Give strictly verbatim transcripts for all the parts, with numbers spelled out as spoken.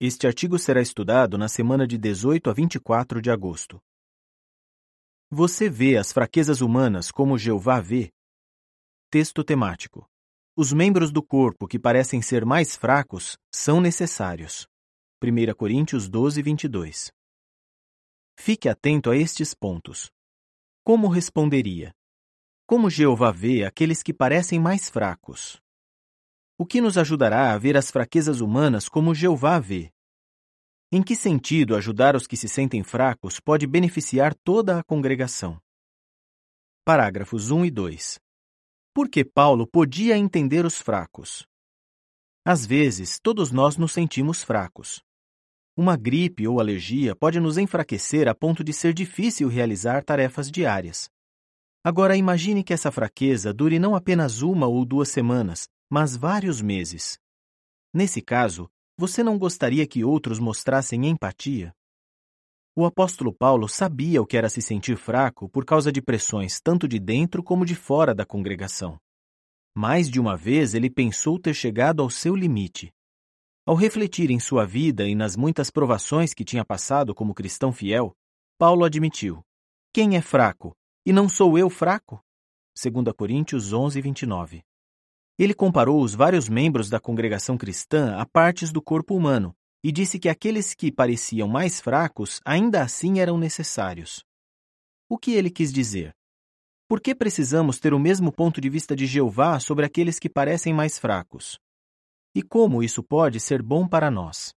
Este artigo será estudado na semana de dezoito a vinte e quatro de agosto. Você vê as fraquezas humanas como Jeová vê? Texto temático. Os membros do corpo que parecem ser mais fracos são necessários. primeira Coríntios doze, vinte e dois. Fique atento a estes pontos. Como responderia? Como Jeová vê aqueles que parecem mais fracos? O que nos ajudará a ver as fraquezas humanas como Jeová vê? Em que sentido ajudar os que se sentem fracos pode beneficiar toda a congregação? Parágrafos um e dois. Por que Paulo podia entender os fracos? Às vezes, todos nós nos sentimos fracos. Uma gripe ou alergia pode nos enfraquecer a ponto de ser difícil realizar tarefas diárias. Agora, imagine que essa fraqueza dure não apenas uma ou duas semanas, mas vários meses. Nesse caso, você não gostaria que outros mostrassem empatia? O apóstolo Paulo sabia o que era se sentir fraco por causa de pressões tanto de dentro como de fora da congregação. Mais de uma vez ele pensou ter chegado ao seu limite. Ao refletir em sua vida e nas muitas provações que tinha passado como cristão fiel, Paulo admitiu: quem é fraco? E não sou eu fraco? segunda Coríntios onze, vinte e nove. Ele comparou os vários membros da congregação cristã a partes do corpo humano e disse que aqueles que pareciam mais fracos ainda assim eram necessários. O que ele quis dizer? Por que precisamos ter o mesmo ponto de vista de Jeová sobre aqueles que parecem mais fracos? E como isso pode ser bom para nós?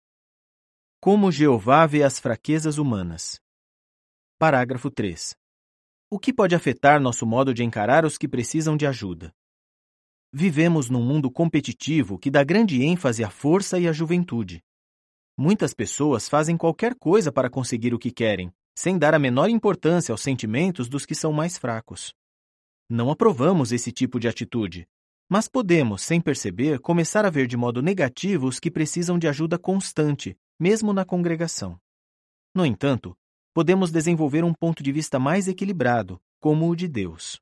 Como Jeová vê as fraquezas humanas? Parágrafo três. O que pode afetar nosso modo de encarar os que precisam de ajuda? Vivemos num mundo competitivo que dá grande ênfase à força e à juventude. Muitas pessoas fazem qualquer coisa para conseguir o que querem, sem dar a menor importância aos sentimentos dos que são mais fracos. Não aprovamos esse tipo de atitude, mas podemos, sem perceber, começar a ver de modo negativo os que precisam de ajuda constante, mesmo na congregação. No entanto, podemos desenvolver um ponto de vista mais equilibrado, como o de Deus.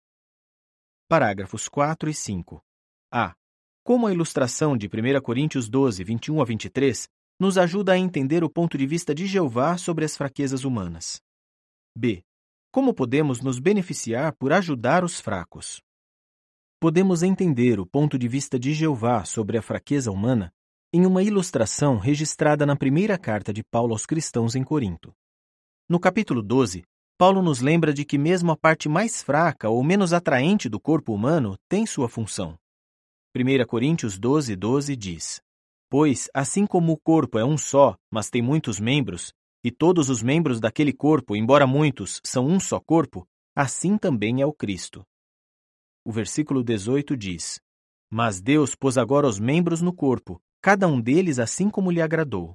Parágrafos quatro e cinco. A. Como a ilustração de primeira Coríntios doze, vinte e um a vinte e três nos ajuda a entender o ponto de vista de Jeová sobre as fraquezas humanas. B. Como podemos nos beneficiar por ajudar os fracos? Podemos entender o ponto de vista de Jeová sobre a fraqueza humana em uma ilustração registrada na primeira carta de Paulo aos cristãos em Corinto. No capítulo doze, Paulo nos lembra de que mesmo a parte mais fraca ou menos atraente do corpo humano tem sua função. primeira Coríntios doze, doze diz: Pois, assim como o corpo é um só, mas tem muitos membros, e todos os membros daquele corpo, embora muitos, são um só corpo, assim também é o Cristo. O versículo dezoito diz: Mas Deus pôs agora os membros no corpo, cada um deles assim como lhe agradou.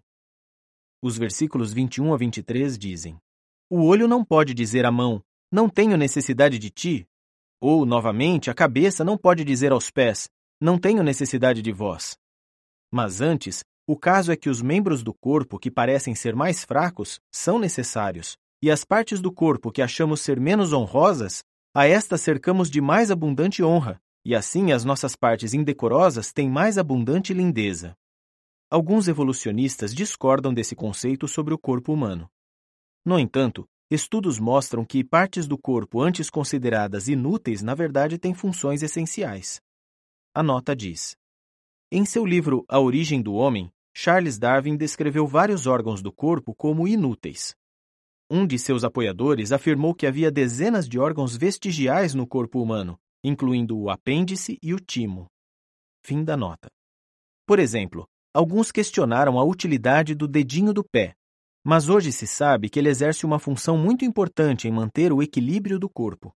Os versículos vinte e um a vinte e três dizem: O olho não pode dizer à mão, não tenho necessidade de ti. Ou, novamente, a cabeça não pode dizer aos pés, não tenho necessidade de vós. Mas antes, o caso é que os membros do corpo que parecem ser mais fracos são necessários, e as partes do corpo que achamos ser menos honrosas, a estas cercamos de mais abundante honra, e assim as nossas partes indecorosas têm mais abundante lindeza. Alguns evolucionistas discordam desse conceito sobre o corpo humano. No entanto, estudos mostram que partes do corpo antes consideradas inúteis na verdade têm funções essenciais. A nota diz: Em seu livro A Origem do Homem, Charles Darwin descreveu vários órgãos do corpo como inúteis. Um de seus apoiadores afirmou que havia dezenas de órgãos vestigiais no corpo humano, incluindo o apêndice e o timo. Fim da nota. Por exemplo, alguns questionaram a utilidade do dedinho do pé, mas hoje se sabe que ele exerce uma função muito importante em manter o equilíbrio do corpo.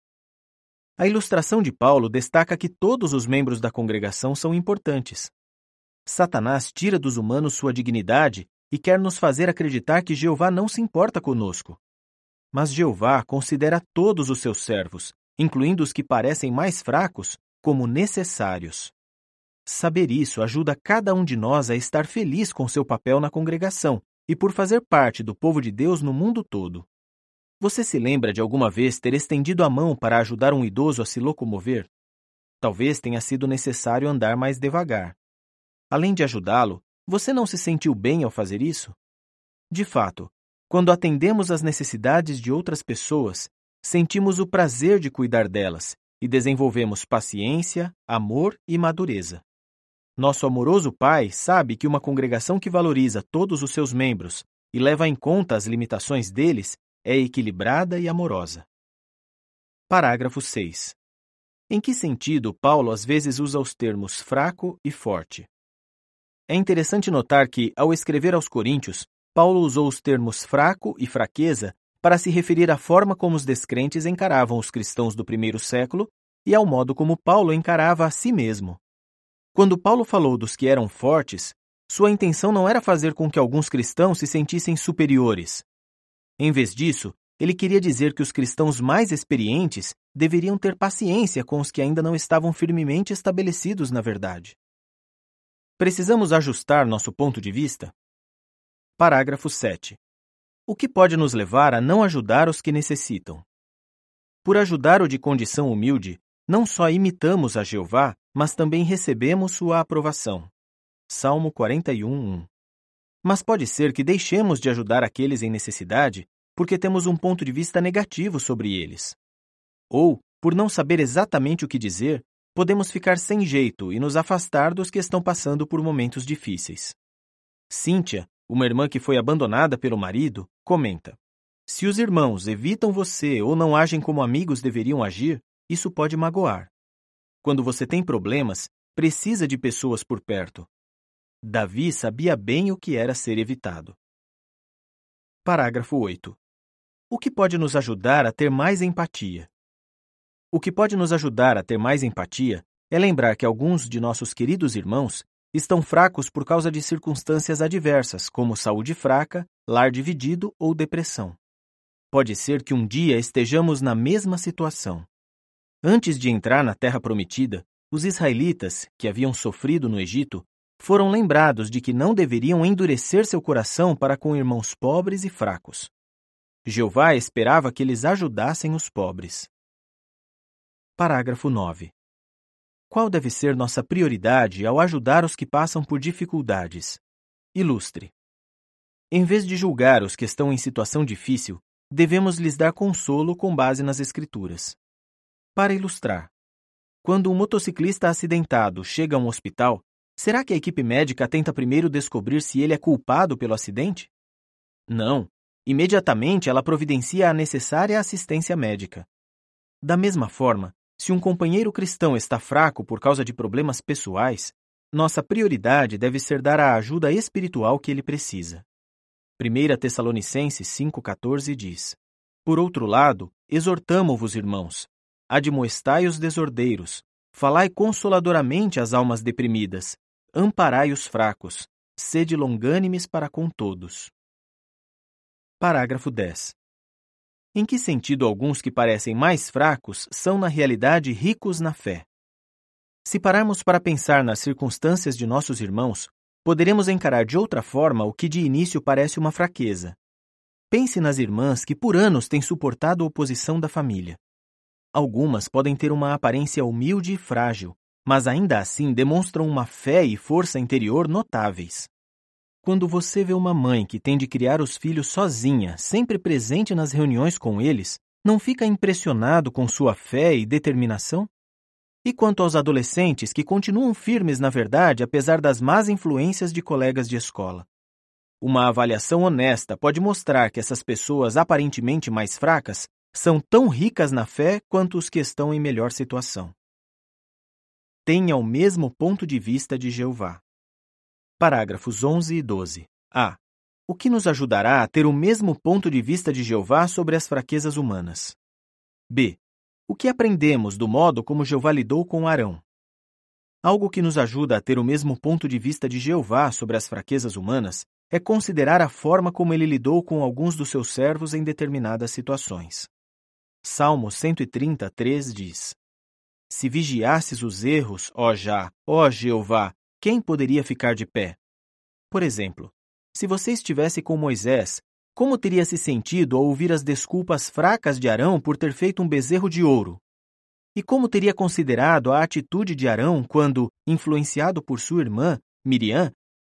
A ilustração de Paulo destaca que todos os membros da congregação são importantes. Satanás tira dos humanos sua dignidade e quer nos fazer acreditar que Jeová não se importa conosco. Mas Jeová considera todos os seus servos, incluindo os que parecem mais fracos, como necessários. Saber isso ajuda cada um de nós a estar feliz com seu papel na congregação e por fazer parte do povo de Deus no mundo todo. Você se lembra de alguma vez ter estendido a mão para ajudar um idoso a se locomover? Talvez tenha sido necessário andar mais devagar. Além de ajudá-lo, Você não se sentiu bem ao fazer isso? De fato, quando atendemos às necessidades de outras pessoas, sentimos o prazer de cuidar delas e desenvolvemos paciência, amor e madureza. Nosso amoroso Pai sabe que uma congregação que valoriza todos os seus membros e leva em conta as limitações deles é equilibrada e amorosa. Parágrafo seis. Em que sentido Paulo às vezes usa os termos fraco e forte? É interessante notar que, ao escrever aos Coríntios, Paulo usou os termos fraco e fraqueza para se referir à forma como os descrentes encaravam os cristãos do primeiro século e ao modo como Paulo encarava a si mesmo. Quando Paulo falou dos que eram fortes, sua intenção não era fazer com que alguns cristãos se sentissem superiores. Em vez disso, ele queria dizer que os cristãos mais experientes deveriam ter paciência com os que ainda não estavam firmemente estabelecidos na verdade. Precisamos ajustar nosso ponto de vista? Parágrafo sete. O que pode nos levar a não ajudar os que necessitam? Por ajudar o de condição humilde, não só imitamos a Jeová, mas também recebemos sua aprovação. Salmo quarenta e um, um. Mas pode ser que deixemos de ajudar aqueles em necessidade porque temos um ponto de vista negativo sobre eles. Ou, por não saber exatamente o que dizer, podemos ficar sem jeito e nos afastar dos que estão passando por momentos difíceis. Cíntia, uma irmã que foi abandonada pelo marido, comenta: se os irmãos evitam você ou não agem como amigos deveriam agir, isso pode magoar. Quando você tem problemas, precisa de pessoas por perto. Davi sabia bem o que era ser evitado. Parágrafo oito. O que pode nos ajudar a ter mais empatia? O que pode nos ajudar a ter mais empatia é lembrar que alguns de nossos queridos irmãos estão fracos por causa de circunstâncias adversas, como saúde fraca, lar dividido ou depressão. Pode ser que um dia estejamos na mesma situação. Antes de entrar na Terra Prometida, os israelitas, que haviam sofrido no Egito, foram lembrados de que não deveriam endurecer seu coração para com irmãos pobres e fracos. Jeová esperava que eles ajudassem os pobres. Parágrafo nove. Qual deve ser nossa prioridade ao ajudar os que passam por dificuldades? Ilustre. Em vez de julgar os que estão em situação difícil, devemos lhes dar consolo com base nas Escrituras. Para ilustrar, quando um motociclista acidentado chega a um hospital, será que a equipe médica tenta primeiro descobrir se ele é culpado pelo acidente? Não. Imediatamente ela providencia a necessária assistência médica. Da mesma forma, se um companheiro cristão está fraco por causa de problemas pessoais, nossa prioridade deve ser dar a ajuda espiritual que ele precisa. primeira Tessalonicenses cinco, quatorze diz: Por outro lado, exortamo-vos, irmãos, admoestai os desordeiros, falai consoladoramente às almas deprimidas, amparai os fracos, sede longânimes para com todos. Parágrafo dez. Em que sentido alguns que parecem mais fracos são na realidade ricos na fé? Se pararmos para pensar nas circunstâncias de nossos irmãos, poderemos encarar de outra forma o que de início parece uma fraqueza. Pense nas irmãs que por anos têm suportado a oposição da família. Algumas podem ter uma aparência humilde e frágil, mas ainda assim demonstram uma fé e força interior notáveis. Quando você vê uma mãe que tem de criar os filhos sozinha, sempre presente nas reuniões com eles, não fica impressionado com sua fé e determinação? E quanto aos adolescentes que continuam firmes na verdade apesar das más influências de colegas de escola? Uma avaliação honesta pode mostrar que essas pessoas aparentemente mais fracas são tão ricas na fé quanto os que estão em melhor situação. Tenha o mesmo ponto de vista de Jeová. Parágrafos onze e doze. A. O que nos ajudará a ter o mesmo ponto de vista de Jeová sobre as fraquezas humanas? B. O que aprendemos do modo como Jeová lidou com Arão? Algo que nos ajuda a ter o mesmo ponto de vista de Jeová sobre as fraquezas humanas é considerar a forma como ele lidou com alguns dos seus servos em determinadas situações. Salmo cento e trinta, três diz: Se vigiasses os erros, ó Já, ó Jeová, quem poderia ficar de pé? Por exemplo, se você estivesse com Moisés, como teria se sentido ao ouvir as desculpas fracas de Arão por ter feito um bezerro de ouro? E como teria considerado a atitude de Arão quando, influenciado por sua irmã, Miriam,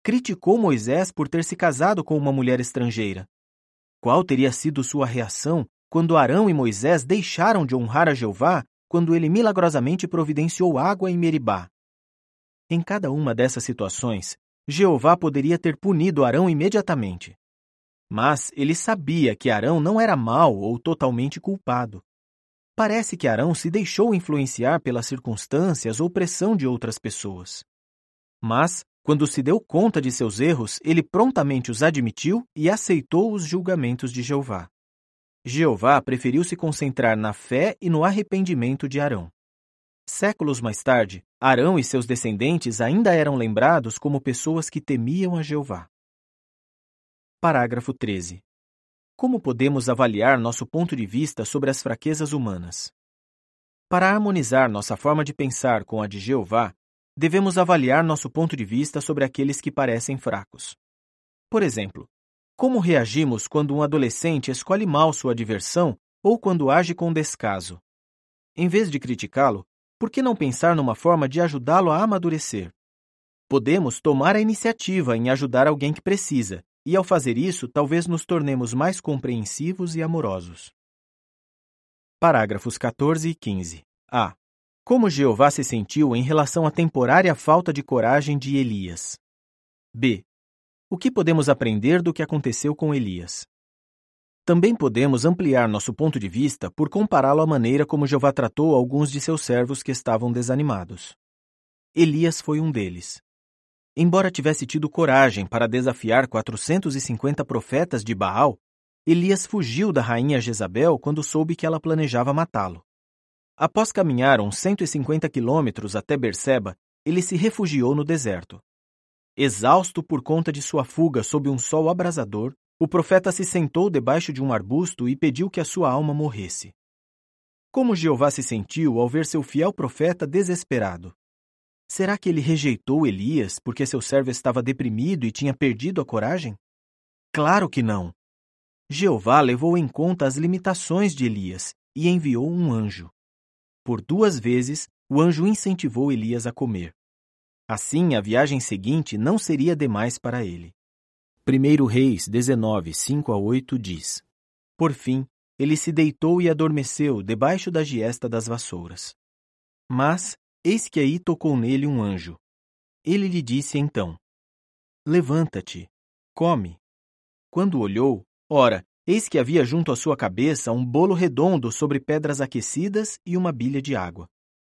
criticou Moisés por ter se casado com uma mulher estrangeira. Qual teria sido sua reação quando Arão e Moisés deixaram de honrar a Jeová quando ele milagrosamente providenciou água em Meribá? Em cada uma dessas situações, Jeová poderia ter punido Arão imediatamente. Mas ele sabia que Arão não era mau ou totalmente culpado. Parece que Arão se deixou influenciar pelas circunstâncias ou pressão de outras pessoas. Mas, quando se deu conta de seus erros, ele prontamente os admitiu e aceitou os julgamentos de Jeová. Jeová preferiu se concentrar na fé e no arrependimento de Arão. Séculos mais tarde, Arão e seus descendentes ainda eram lembrados como pessoas que temiam a Jeová. Parágrafo treze. Como podemos avaliar nosso ponto de vista sobre as fraquezas humanas? Para harmonizar nossa forma de pensar com a de Jeová, devemos avaliar nosso ponto de vista sobre aqueles que parecem fracos. Por exemplo, como reagimos quando um adolescente escolhe mal sua diversão ou quando age com descaso? Em vez de criticá-lo, por que não pensar numa forma de ajudá-lo a amadurecer? Podemos tomar a iniciativa em ajudar alguém que precisa, e ao fazer isso, talvez nos tornemos mais compreensivos e amorosos. Parágrafos quatorze e quinze. A. Como Jeová se sentiu em relação à temporária falta de coragem de Elias? B. O que podemos aprender do que aconteceu com Elias? Também podemos ampliar nosso ponto de vista por compará-lo à maneira como Jeová tratou alguns de seus servos que estavam desanimados. Elias foi um deles. Embora tivesse tido coragem para desafiar quatrocentos e cinquenta profetas de Baal, Elias fugiu da rainha Jezabel quando soube que ela planejava matá-lo. Após caminhar uns cento e cinquenta quilômetros até Berseba, ele se refugiou no deserto. Exausto por conta de sua fuga sob um sol abrasador, o profeta se sentou debaixo de um arbusto e pediu que a sua alma morresse. Como Jeová se sentiu ao ver seu fiel profeta desesperado? Será que ele rejeitou Elias porque seu servo estava deprimido e tinha perdido a coragem? Claro que não. Jeová levou em conta as limitações de Elias e enviou um anjo. Por duas vezes, o anjo incentivou Elias a comer. Assim, a viagem seguinte não seria demais para ele. primeiro Reis dezenove, cinco a oito diz: Por fim, ele se deitou e adormeceu debaixo da giesta das vassouras. Mas, eis que aí tocou nele um anjo. Ele lhe disse então: Levanta-te, come. Quando olhou, ora, eis que havia junto à sua cabeça um bolo redondo sobre pedras aquecidas e uma bilha de água.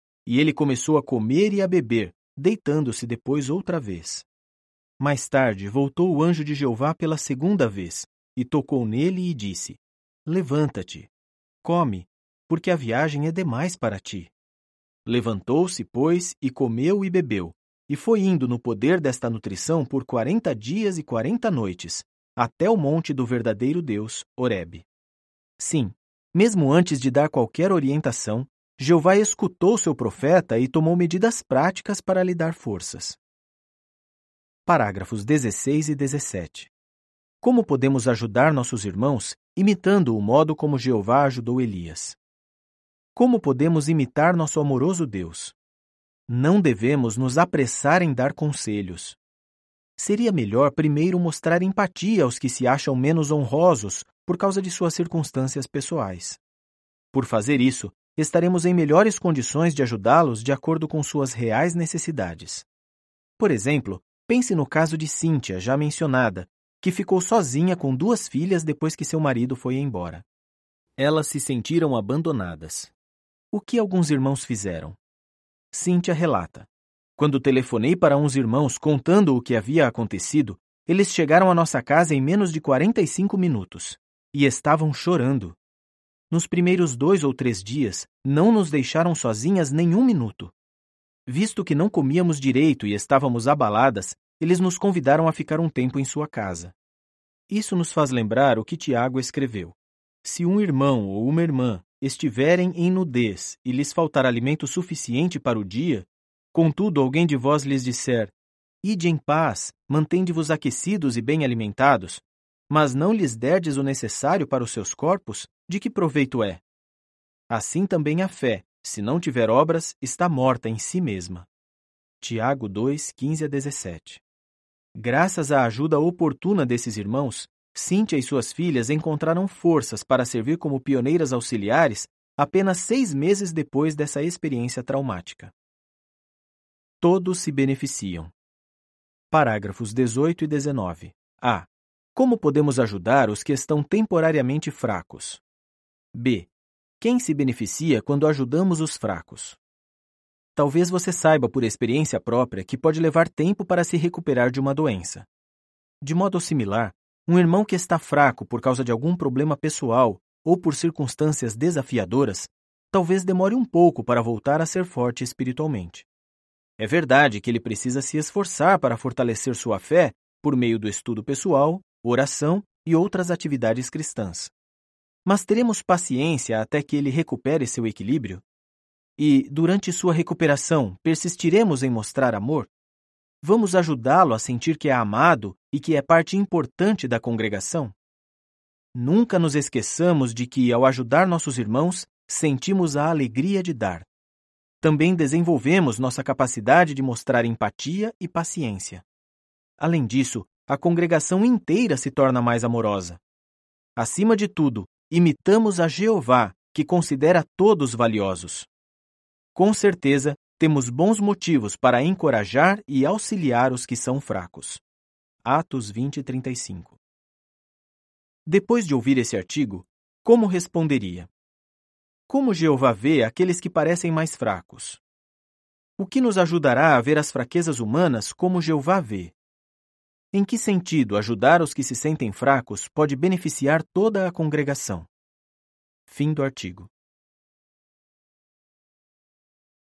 E ele começou a comer e a beber, deitando-se depois outra vez. Mais tarde, voltou o anjo de Jeová pela segunda vez, e tocou nele e disse: Levanta-te, come, porque a viagem é demais para ti. Levantou-se, pois, e comeu e bebeu, e foi indo no poder desta nutrição por quarenta dias e quarenta noites, até o monte do verdadeiro Deus, Horebe. Sim, mesmo antes de dar qualquer orientação, Jeová escutou seu profeta e tomou medidas práticas para lhe dar forças. Parágrafos dezesseis e dezessete. Como podemos ajudar nossos irmãos imitando o modo como Jeová ajudou Elias? Como podemos imitar nosso amoroso Deus? Não devemos nos apressar em dar conselhos. Seria melhor primeiro mostrar empatia aos que se acham menos honrosos por causa de suas circunstâncias pessoais. Por fazer isso, estaremos em melhores condições de ajudá-los de acordo com suas reais necessidades. Por exemplo, pense no caso de Cíntia, já mencionada, que ficou sozinha com duas filhas depois que seu marido foi embora. Elas se sentiram abandonadas. O que alguns irmãos fizeram? Cíntia relata: Quando telefonei para uns irmãos contando o que havia acontecido, eles chegaram à nossa casa em menos de quarenta e cinco minutos e estavam chorando. Nos primeiros dois ou três dias, não nos deixaram sozinhas nem um minuto. Visto que não comíamos direito e estávamos abaladas, eles nos convidaram a ficar um tempo em sua casa. Isso nos faz lembrar o que Tiago escreveu: Se um irmão ou uma irmã estiverem em nudez e lhes faltar alimento suficiente para o dia, contudo alguém de vós lhes disser: Ide em paz, mantende-vos aquecidos e bem alimentados, mas não lhes derdes o necessário para os seus corpos, de que proveito é? Assim também a fé, se não tiver obras, está morta em si mesma. Tiago dois, quinze a dezessete. Graças à ajuda oportuna desses irmãos, Cíntia e suas filhas encontraram forças para servir como pioneiras auxiliares apenas seis meses depois dessa experiência traumática. Todos se beneficiam. Parágrafos dezoito e dezenove. A. Como podemos ajudar os que estão temporariamente fracos? B. Quem se beneficia quando ajudamos os fracos? Talvez você saiba por experiência própria que pode levar tempo para se recuperar de uma doença. De modo similar, um irmão que está fraco por causa de algum problema pessoal ou por circunstâncias desafiadoras, talvez demore um pouco para voltar a ser forte espiritualmente. É verdade que ele precisa se esforçar para fortalecer sua fé por meio do estudo pessoal, oração e outras atividades cristãs. Mas teremos paciência até que ele recupere seu equilíbrio? E, durante sua recuperação, persistiremos em mostrar amor? Vamos ajudá-lo a sentir que é amado e que é parte importante da congregação? Nunca nos esqueçamos de que, ao ajudar nossos irmãos, sentimos a alegria de dar. Também desenvolvemos nossa capacidade de mostrar empatia e paciência. Além disso, a congregação inteira se torna mais amorosa. Acima de tudo, imitamos a Jeová, que considera todos valiosos. Com certeza, temos bons motivos para encorajar e auxiliar os que são fracos. Atos vinte, trinta e cinco. Depois de ouvir esse artigo, como responderia? Como Jeová vê aqueles que parecem mais fracos? O que nos ajudará a ver as fraquezas humanas como Jeová vê? Em que sentido ajudar os que se sentem fracos pode beneficiar toda a congregação? Fim do artigo.